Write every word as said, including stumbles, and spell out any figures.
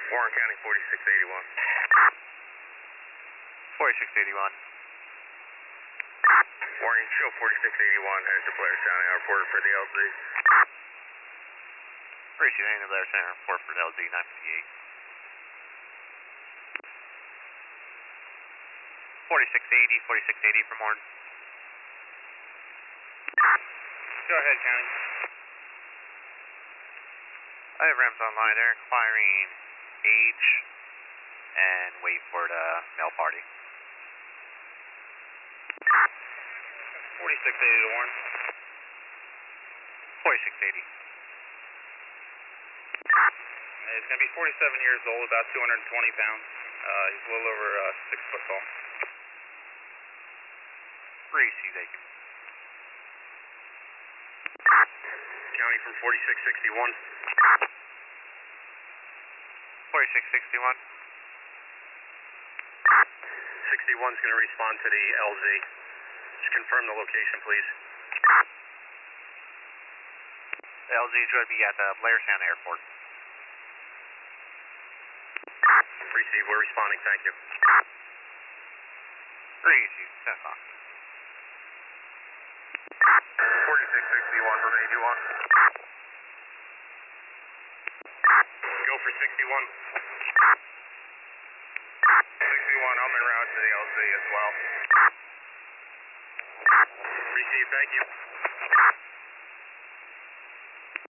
Warren County, forty-six eighty-one. forty-six eighty-one. Warren, show forty-six eighty-one headed to Blair County Airport for the L Z. Receiving the Blair Center Airport for the L Z nine fifty-eight. forty-six eighty, forty-six eighty from Warren. Go ahead, County. I have Rams online. They're inquiring age and wait for the mail party. forty-six eighty to Warren. forty-six eighty. He's going to be forty-seven years old, about two hundred twenty pounds. Uh, he's a little over uh, six foot tall. Receive, thank you. County from forty-six sixty-one. forty-six sixty-one. sixty-one's going to respond to the L Z. Just confirm the location, please. The L Z is going to be at the Blair County Airport. Receive, we're responding, thank you. Receive, ten o'clock. forty-six sixty-one from eighty-one. Go for sixty-one. sixty-one, I'm en route to the L Z as well. Receive, thank you.